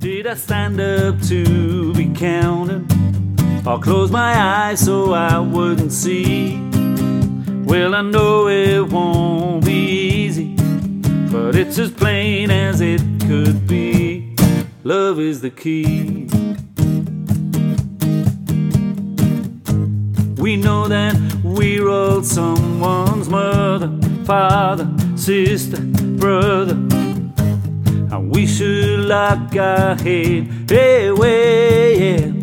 Did I stand up to be counted, or close my eyes so I wouldn't see? Well, I know it won't be easy, but it's as plain as it could be. Love is the key. We know that we're all someone's mother, father, sister, brother, and we should lock our head away, yeah.